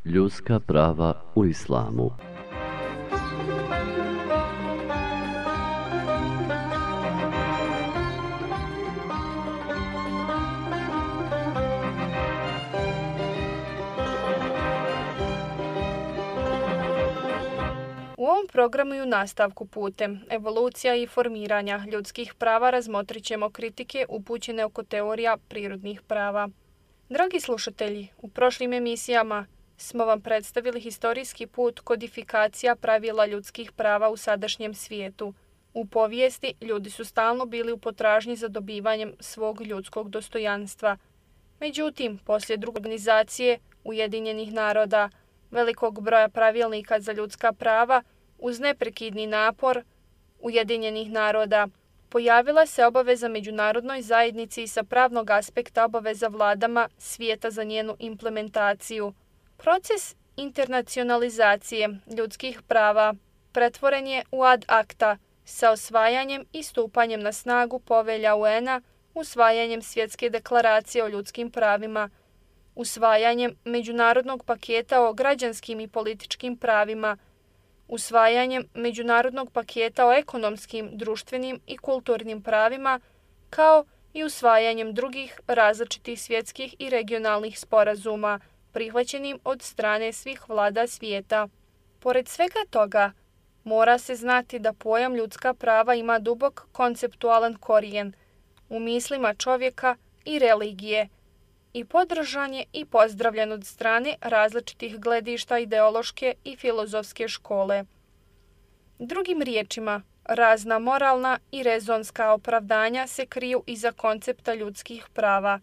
Ljudska prava u islamu. U ovom programu i u nastavku putem evolucija i formiranja ljudskih prava razmotrit ćemo kritike upućene oko teorija prirodnih prava. Dragi slušatelji, u prošlim emisijama smo vam predstavili historijski put kodifikacija pravila ljudskih prava u sadašnjem svijetu. U povijesti ljudi su stalno bili u potražnji za dobivanjem svog ljudskog dostojanstva. Međutim, poslije druge organizacije Ujedinjenih naroda, velikog broja pravilnika za ljudska prava, uz neprekidni napor Ujedinjenih naroda, pojavila se obaveza međunarodnoj zajednici i sa pravnog aspekta obaveza vladama svijeta za njenu implementaciju. Proces internacionalizacije ljudskih prava pretvoren je u ad acta sa osvajanjem i stupanjem na snagu povelja UN-a, usvajanjem Svjetske deklaracije o ljudskim pravima, usvajanjem međunarodnog paketa o građanskim i političkim pravima, usvajanjem međunarodnog paketa o ekonomskim, društvenim i kulturnim pravima, kao i usvajanjem drugih različitih svjetskih i regionalnih sporazuma, prihvaćenim od strane svih vlada svijeta. Pored svega toga, mora se znati da pojam ljudska prava ima dubok konceptualan korijen u mislima čovjeka i religije i podržan je i pozdravljen od strane različitih gledišta ideološke i filozofske škole. Drugim riječima, razna moralna i rezonska opravdanja se kriju iza koncepta ljudskih prava.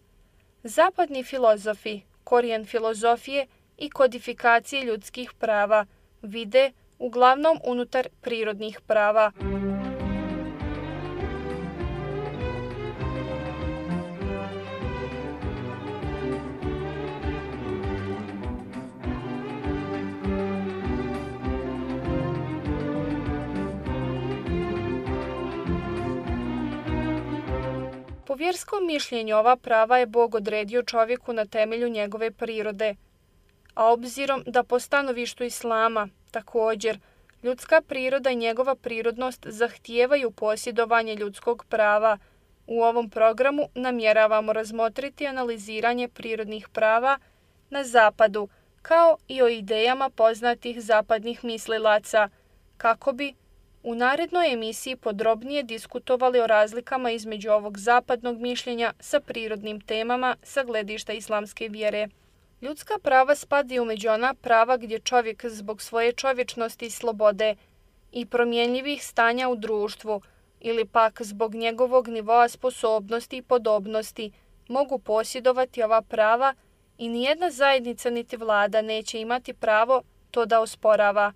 Zapadni filozofi korijen filozofije i kodifikacije ljudskih prava vide uglavnom unutar prirodnih prava. Po vjerskom mišljenju ova prava je Bog odredio čovjeku na temelju njegove prirode, a obzirom da po stanovištu islama također ljudska priroda i njegova prirodnost zahtijevaju posjedovanje ljudskog prava, u ovom programu namjeravamo razmotriti analiziranje prirodnih prava na zapadu, kao i o idejama poznatih zapadnih mislilaca, kako bi u narednoj emisiji podrobnije diskutovali o razlikama između ovog zapadnog mišljenja sa prirodnim temama sa gledišta islamske vjere. Ljudska prava spadaju među ona prava gdje čovjek zbog svoje čovječnosti i slobode i promjenjivih stanja u društvu ili pak zbog njegovog nivoa sposobnosti i podobnosti mogu posjedovati ova prava i nijedna zajednica niti vlada neće imati pravo to da osporava.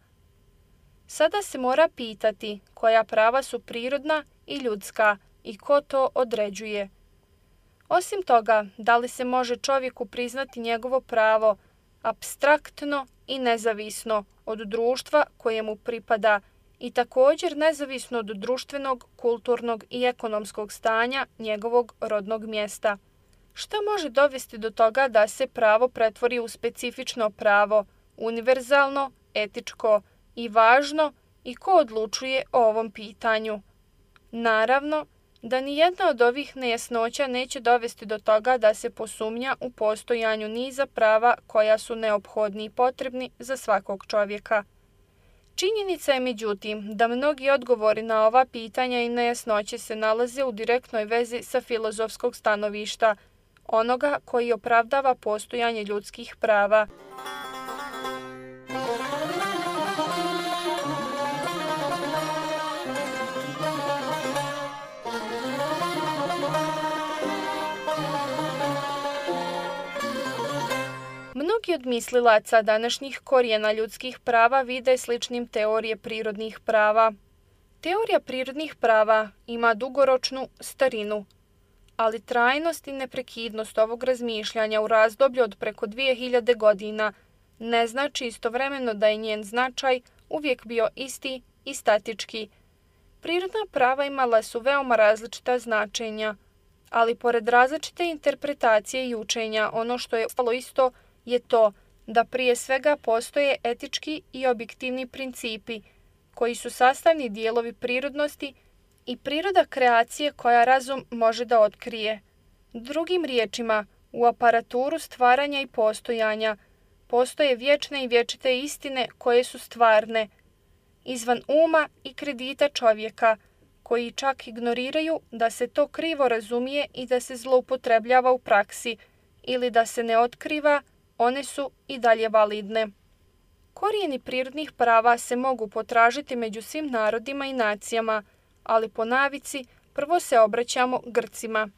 Sada se mora pitati koja prava su prirodna i ljudska i ko to određuje. Osim toga, da li se može čovjeku priznati njegovo pravo apstraktno i nezavisno od društva kojemu pripada i također nezavisno od društvenog, kulturnog i ekonomskog stanja njegovog rodnog mjesta. Šta može dovesti do toga da se pravo pretvori u specifično pravo, univerzalno, etičko i važno i ko odlučuje o ovom pitanju? Naravno, da nijedna od ovih nejasnoća neće dovesti do toga da se posumnja u postojanju niza prava koja su neophodni i potrebni za svakog čovjeka. Činjenica je međutim da mnogi odgovori na ova pitanja i nejasnoće se nalaze u direktnoj vezi sa filozofskog stanovišta, onoga koji opravdava postojanje ljudskih prava. Mnogi od mislilaca današnjih korijena ljudskih prava vide sličnim teorije prirodnih prava. Teorija prirodnih prava ima dugoročnu starinu, ali trajnost i neprekidnost ovog razmišljanja u razdoblju od preko 2000 godina ne znači istovremeno da je njen značaj uvijek bio isti i statički. Prirodna prava imala su veoma različita značenja, ali pored različite interpretacije i učenja, ono što je ostalo isto je to da prije svega postoje etički i objektivni principi, koji su sastavni dijelovi prirodnosti i priroda kreacije koja razum može da otkrije. Drugim riječima, u aparaturu stvaranja i postojanja postoje vječne i vječite istine koje su stvarne, izvan uma i kredita čovjeka, koji čak ignoriraju da se to krivo razumije i da se zloupotrebljava u praksi ili da se ne otkriva, one su i dalje validne. Korijeni prirodnih prava se mogu potražiti među svim narodima i nacijama, ali po navici prvo se obraćamo Grcima.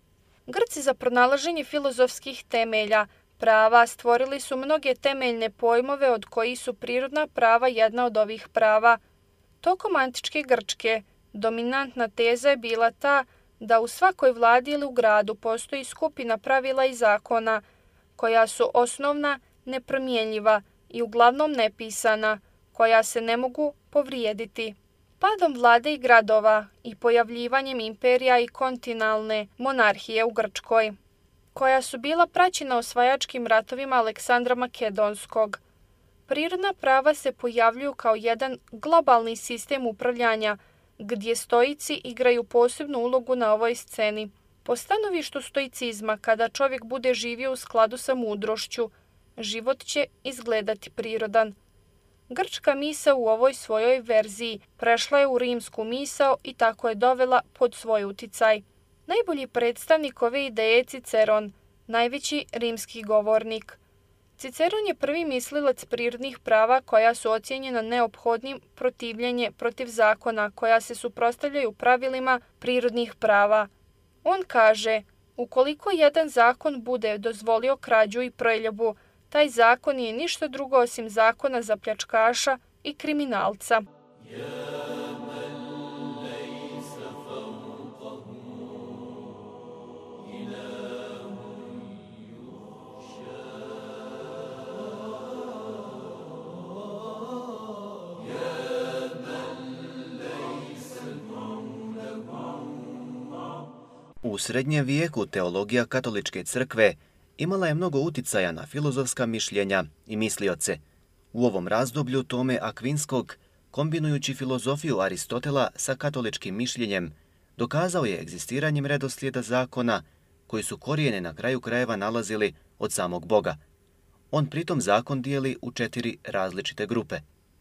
Grci za pronalaženje filozofskih temelja prava stvorili su mnoge temeljne pojmove od kojih su prirodna prava jedna od ovih prava. Tokom antičke Grčke dominantna teza je bila ta da u svakoj vladi ili u gradu postoji skupina pravila i zakona koja su osnovna, nepromjenjiva i uglavnom nepisana, koja se ne mogu povrijediti. Padom vlade i gradova i pojavljivanjem imperija i kontinentalne monarhije u Grčkoj, koja su bila praćena osvajačkim ratovima Aleksandra Makedonskog, prirodna prava se pojavljuju kao jedan globalni sistem upravljanja gdje stoici igraju posebnu ulogu na ovoj sceni. Po stanovištu stoicizma, kada čovjek bude živio u skladu sa mudrošću, život će izgledati prirodan. Grčka misao u ovoj svojoj verziji prešla je u rimsku misao i tako je dovela pod svoj uticaj. Najbolji predstavnik ove ideje je Ciceron, najveći rimski govornik. Ciceron je prvi mislilac prirodnih prava koja su ocijenjena neophodnim protivljenje protiv zakona koja se suprotstavljaju pravilima prirodnih prava. On kaže, ukoliko jedan zakon bude dozvolio krađu i preljubu, taj zakon nije ništa drugo osim zakona za pljačkaša i kriminalca. U srednjem vijeku teologija katoličke crkve imala je mnogo uticaja na filozofska mišljenja i mislioce. U ovom razdoblju Tome Akvinskog, kombinujući filozofiju Aristotela sa katoličkim mišljenjem, dokazao je egzistiranjem redoslijeda zakona koji su korijene na kraju krajeva nalazili od samog Boga. On pritom zakon dijeli u 4 različite grupe.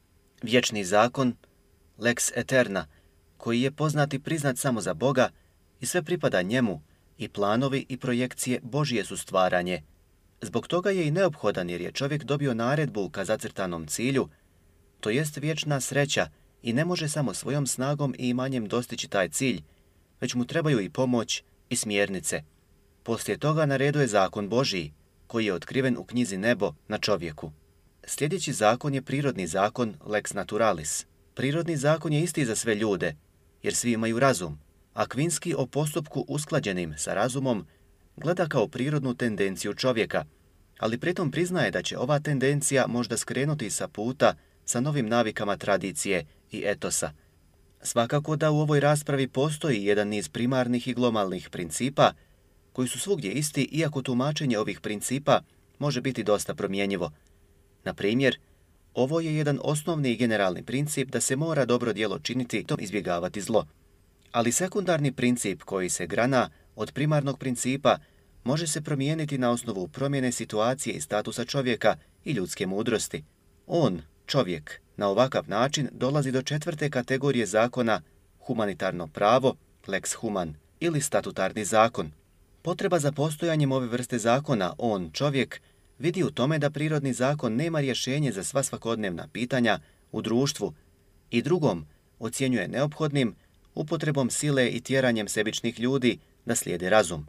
Vječni zakon, lex eterna, koji je poznat i priznat samo za Boga i sve pripada njemu, i planovi i projekcije Božje su stvaranje. Zbog toga je i neophodan jer je čovjek dobio naredbu ka zacrtanom cilju, to jest vječna sreća, i ne može samo svojom snagom i imanjem dostići taj cilj, već mu trebaju i pomoć i smjernice. Poslije toga na redu je zakon Božji, koji je otkriven u knjizi Nebo na čovjeku. Sljedeći zakon je prirodni zakon lex naturalis. Prirodni zakon je isti za sve ljude, jer svi imaju razum. Akvinski o postupku usklađenim sa razumom gleda kao prirodnu tendenciju čovjeka, ali pritom priznaje da će ova tendencija možda skrenuti sa puta sa novim navikama tradicije i etosa. Svakako da u ovoj raspravi postoji jedan niz primarnih i globalnih principa koji su svugdje isti, iako tumačenje ovih principa može biti dosta promjenjivo. Na primjer, ovo je jedan osnovni i generalni princip da se mora dobro djelo činiti i izbjegavati zlo. Ali sekundarni princip koji se grana od primarnog principa može se promijeniti na osnovu promjene situacije i statusa čovjeka i ljudske mudrosti. On, čovjek, na ovakav način dolazi do 4. kategorije zakona, humanitarno pravo, lex human, ili statutarni zakon. Potreba za postojanjem ove vrste zakona, on, čovjek, vidi u tome da prirodni zakon nema rješenje za sva svakodnevna pitanja u društvu i drugom ocjenjuje neophodnim upotrebom sile i tjeranjem sebičnih ljudi da slijede razum.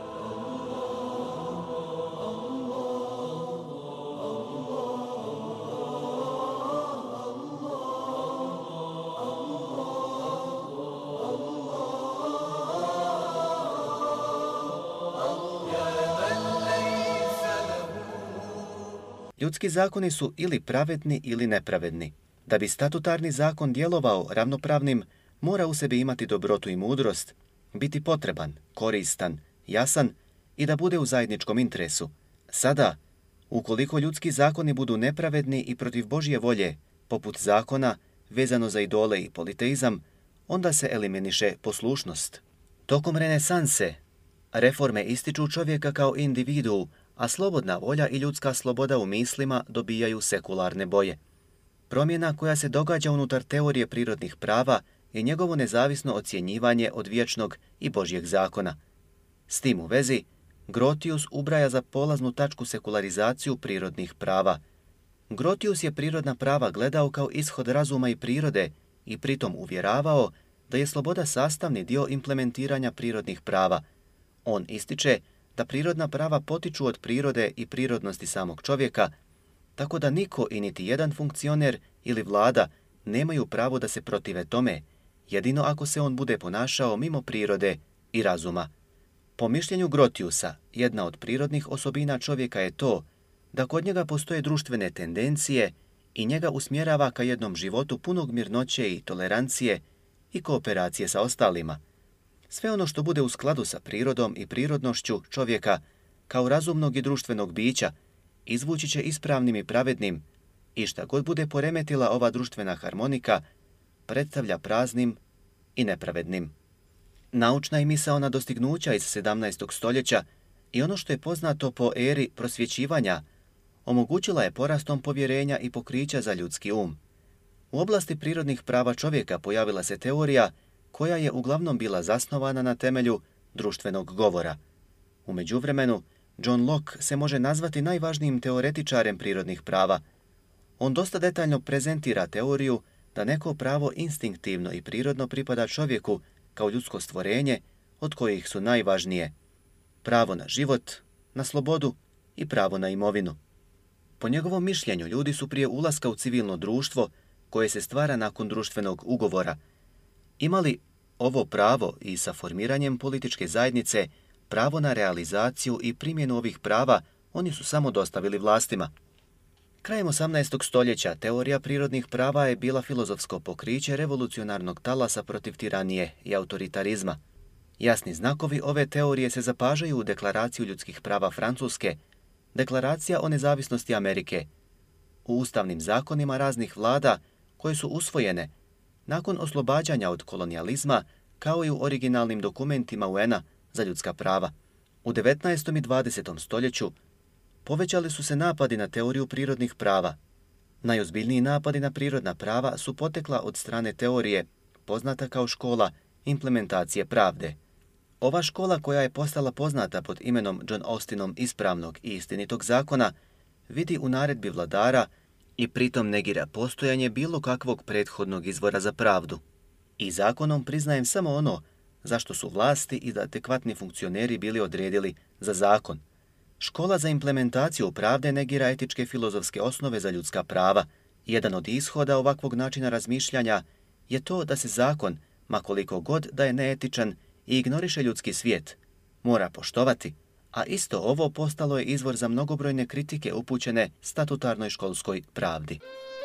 Ljudski zakoni su ili pravedni ili nepravedni. Da bi statutarni zakon djelovao ravnopravnim, mora u sebi imati dobrotu i mudrost, biti potreban, koristan, jasan i da bude u zajedničkom interesu. Sada, Ukoliko ljudski zakoni budu nepravedni i protiv Božje volje, poput zakona vezano za idole i politeizam, onda se eliminiše poslušnost. Tokom renesanse, reforme ističu čovjeka kao individu, a slobodna volja i ljudska sloboda u mislima dobijaju sekularne boje. Promjena koja se događa unutar teorije prirodnih prava je njegovo nezavisno ocjenjivanje od vječnog i Božjeg zakona. S tim u vezi, Grotius ubraja za polaznu tačku sekularizaciju prirodnih prava. Grotius je prirodna prava gledao kao ishod razuma i prirode i pritom uvjeravao da je sloboda sastavni dio implementiranja prirodnih prava. On ističe da prirodna prava potiču od prirode i prirodnosti samog čovjeka, tako da niko i niti jedan funkcioner ili vlada nemaju pravo da se protive tome, jedino ako se on bude ponašao mimo prirode i razuma. Po mišljenju Grotiusa, jedna od prirodnih osobina čovjeka je to da kod njega postoje društvene tendencije i njega usmjerava ka jednom životu punog mirnoće i tolerancije i kooperacije sa ostalima. Sve ono što bude u skladu sa prirodom i prirodnošću čovjeka kao razumnog i društvenog bića izvući će ispravnim i pravednim i šta god bude poremetila ova društvena harmonika predstavlja praznim i nepravednim. Naučna i misaona dostignuća iz 17. stoljeća i ono što je poznato po eri prosvjećivanja omogućila je porastom povjerenja i pokrića za ljudski um. U oblasti prirodnih prava čovjeka pojavila se teorija koja je uglavnom bila zasnovana na temelju društvenog govora. U međuvremenu, John Locke se može nazvati najvažnijim teoretičarem prirodnih prava. On dosta detaljno prezentira teoriju da neko pravo instinktivno i prirodno pripada čovjeku kao ljudsko stvorenje, od kojih su najvažnije pravo na život, na slobodu i pravo na imovinu. Po njegovom mišljenju, ljudi su prije ulaska u civilno društvo, koje se stvara nakon društvenog ugovora, imali ovo pravo i sa formiranjem političke zajednice pravo na realizaciju i primjenu ovih prava oni su samo dostavili vlastima. Krajem 18. stoljeća teorija prirodnih prava je bila filozofsko pokriće revolucionarnog talasa protiv tiranije i autoritarizma. Jasni znakovi ove teorije se zapažaju u Deklaraciju ljudskih prava Francuske, Deklaracija o nezavisnosti Amerike, u ustavnim zakonima raznih vlada koje su usvojene nakon oslobađanja od kolonijalizma, kao i u originalnim dokumentima UN-a za ljudska prava. U 19. i 20. stoljeću povećali su se napadi na teoriju prirodnih prava. Najozbiljniji napadi na prirodna prava su potekla od strane teorije, poznata kao škola implementacije pravde. Ova škola, koja je postala poznata pod imenom John Austinom ispravnog i istinitog zakona, vidi u naredbi vladara i pritom negira postojanje bilo kakvog prethodnog izvora za pravdu. I zakonom priznajem samo ono zašto su vlasti i adekvatni funkcioneri bili odredili za zakon. Škola za implementaciju pravde negira etičke filozofske osnove za ljudska prava. Jedan od ishoda ovakvog načina razmišljanja je to da se zakon, ma koliko god da je neetičan i ignoriše ljudski svijet, mora poštovati, a isto ovo postalo je izvor za mnogobrojne kritike upućene statutarnoj školskoj pravdi.